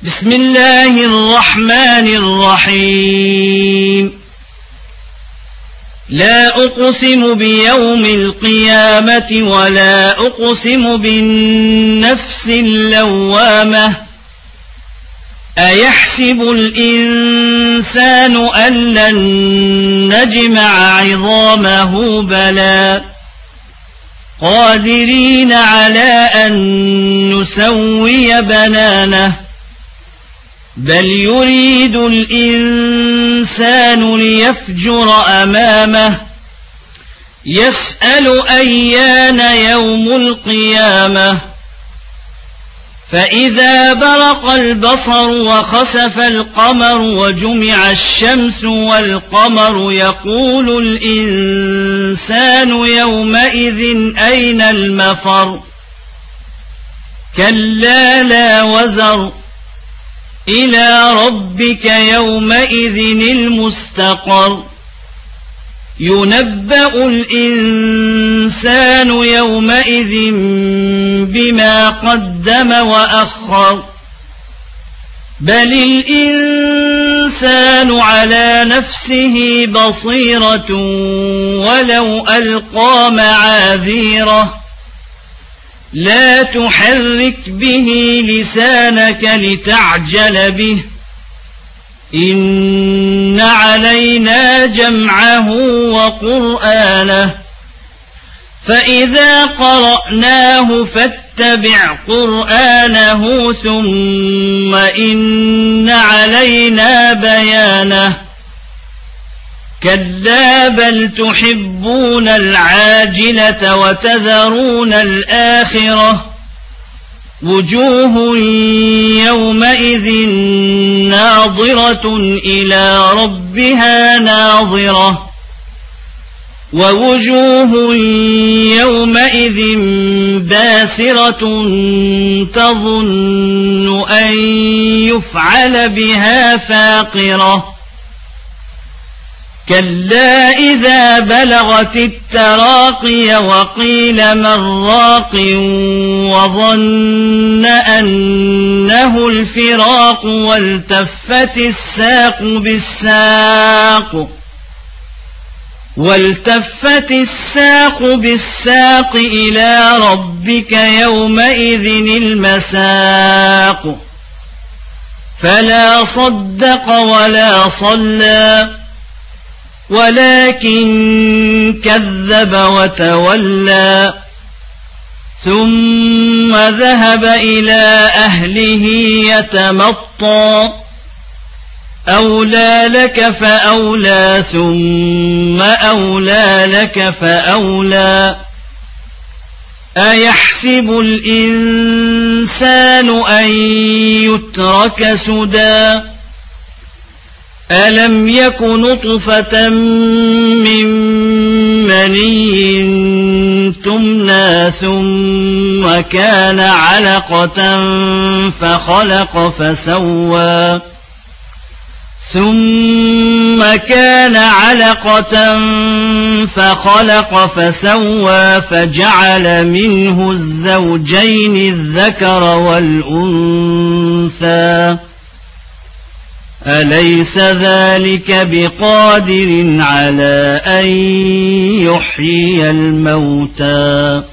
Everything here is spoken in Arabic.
بسم الله الرحمن الرحيم لا أقسم بيوم القيامة ولا أقسم بالنفس اللوامة أيحسب الإنسان أن لن نجمع عظامه بلى قادرين على أن نسوي بنانه بل يريد الإنسان ليفجر أمامه يسأل أيان يوم القيامة فإذا برق البصر وخسف القمر وجمع الشمس والقمر يقول الإنسان يومئذ أين المفر كلا لا وزر إلى ربك يومئذ المستقر ينبأ الإنسان يومئذ بما قدم وأخر بل الإنسان على نفسه بصيرة ولو ألقى معاذيره لا تحرك به لسانك لتعجل به إن علينا جمعه وقرآنه فإذا قرأناه فاتبع قرآنه ثم إن علينا بيانه كلا بل تحبون العاجلة وتذرون الآخرة وجوه يومئذ ناظرة إلى ربها ناظرة ووجوه يومئذ باسرة تظن أن يفعل بها فاقرة كلا إذا بلغت التراقي وقيل من راق وظن أنه الفراق والتفت الساق بالساق إلى ربك يومئذ المساق فلا صدق ولا صلى ولكن كذب وتولى ثم ذهب إلى أهله يتمطى أولى لك فأولى ثم أولى لك فأولى أيحسب الإنسان أن يترك سدى ألم يك نطفة من مني تمنى ثم كان علقة فخلق فسوى فجعل منه الزوجين الذكر والأنثى أليس ذلك بقادر على أن يحيي الموتى